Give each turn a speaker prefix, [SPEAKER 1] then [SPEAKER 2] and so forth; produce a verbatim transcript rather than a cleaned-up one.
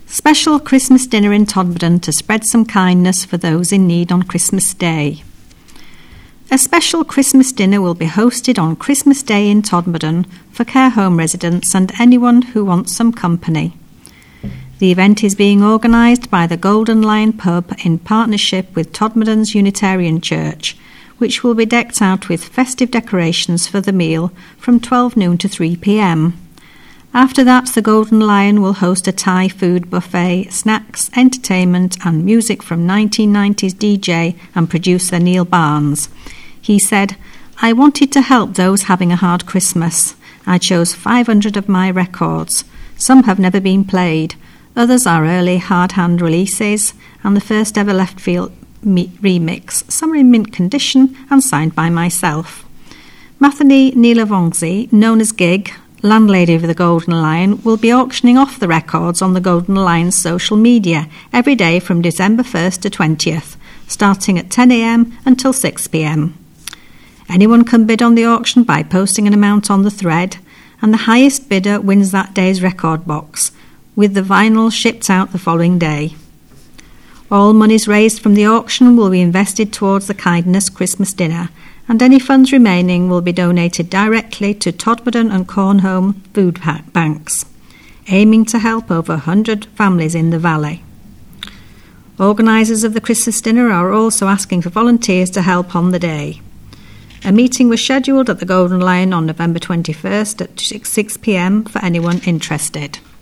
[SPEAKER 1] Special Christmas dinner in Todmorden to spread some kindness for those in need on Christmas Day. A special Christmas dinner will be hosted on Christmas Day in Todmorden for care home residents and anyone who wants some company. The event is being organised by the Golden Lion Pub in partnership with Todmorden's Unitarian Church, which will be decked out with festive decorations for the meal from twelve noon to three p m. After that, the Golden Lion will host a Thai food buffet, snacks, entertainment and music from nineteen nineties D J and producer Neil Barnes. He said, "I wanted to help those having a hard Christmas. I chose five hundred of my records. Some have never been played. Others are early hard hand releases and the first ever Left Field me- remix. Some are in mint condition and signed by myself." Mathany Neelavongsi, known as Gig, landlady of the Golden Lion, will be auctioning off the records on the Golden Lion's social media every day from December first to twentieth, starting at ten a m until six p m. Anyone can bid on the auction by posting an amount on the thread, and the highest bidder wins that day's record box, with the vinyl shipped out the following day. All monies raised from the auction will be invested towards the Kindness Christmas dinner, and any funds remaining will be donated directly to Todmorden and Cornholme food banks, aiming to help over one hundred families in the valley. Organisers of the Christmas dinner are also asking for volunteers to help on the day. A meeting was scheduled at the Golden Lion on November twenty-first at six p m for anyone interested.